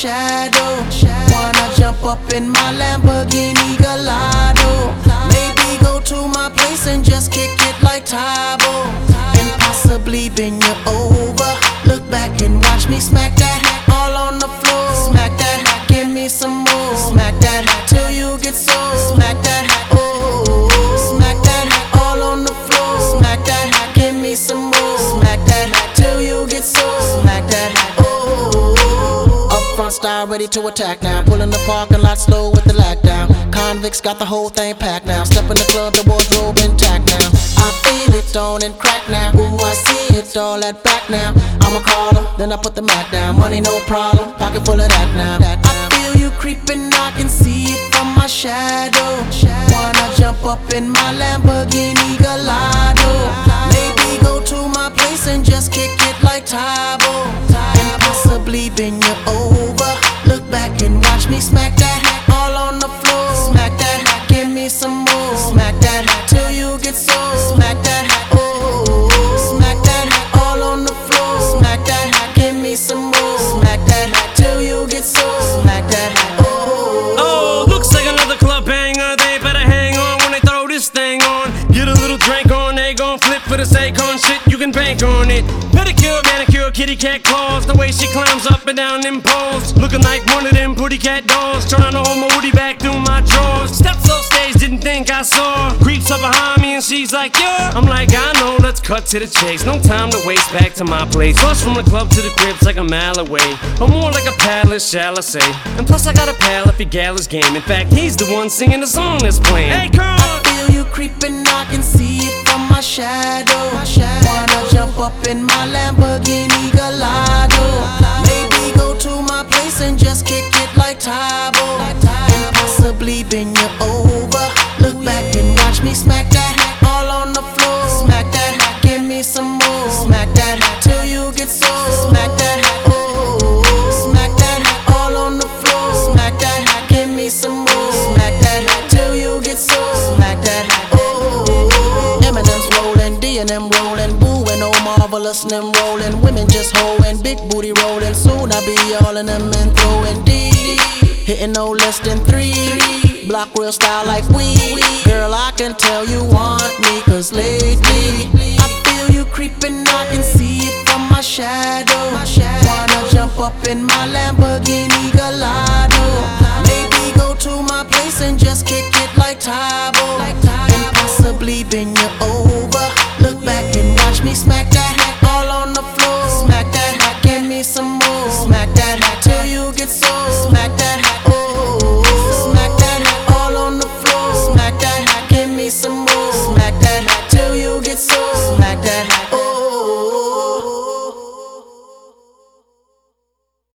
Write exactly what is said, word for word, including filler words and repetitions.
shadow. Wanna jump up in my Lamborghini Gallardo. Maybe go to my place and just kick it like Tybo, and possibly bend you over. Look back and watch me smack that all on the floor. Smack that, give me some more. Smack that till you get sore. Smack that, oh, smack that all on the floor. Smack that, give me some more. Smack that till you get sore. Smack that, oh. Up front style, ready to attack now. Pulling the parking lot slow with the lag down. Convicts got the whole thing packed now. Step in the club, the wardrobe intact now. I feel it on and crack now. Ooh, I see it all at back now. I'ma call them, then I put the Mac down. Money no problem, pocket full of that now. I feel you creeping, I can see it from my shadow. Wanna jump up in my Lamborghini Gallardo. Maybe go to my place and just kick it like Tybo, and possibly bend you over. Look back and watch me smack that all on the floor. Smack that, give me some more. Smack that till you get sore. Smack that, oh, smack that all on the floor. Smack that, give me some more. Smack that till you get sore. Smack that, oh. Oh, looks like another club banger. They better hang on when they throw this thing on. Get a little drink on, they gon' flip for the Akon shit. You can bank on it. Pedicure, manicure, kitty cat claws. The way she climbs up and down them poles, looking like one of them pretty cat dolls. Trying to hold my woody back through my drawers. Steps off stage, didn't think I saw. Creeps up behind me and she's like, yeah. I'm like, I know, let's cut to the chase. No time to waste, back to my place. Plus from the club to the crib's like a mile away, or more like a palace, shall I say. And plus I got a pal if he gal his game. In fact, he's the one singing the song that's playing. Hey, girl, I feel you creeping, I can see it from my shadow. Wanna jump up in my Lamborghini Gallardo. Maybe go to my place and just kick it like Tybo, and possibly bend you over. Look back and watch me smack that all on the floor. Smack that, give me some more. Smack that till you get sore. Smack that, oh, smack that all on the floor. Smack that, give me some more. Smack that till you get sore. Smack that, oh. Eminem's rolling, D and M rolling, Boo and Oh Marvelous and them rolling. Women just hoeing, big booty rolling. Soon I be all in them and throwing D. Hitting no less than three. Block real style like we. Girl, I can tell you want me, cause lately I feel you creeping, I can see it from my shadow. Wanna jump up in my Lamborghini Gallardo. Maybe go to my place and just kick it like Tybo.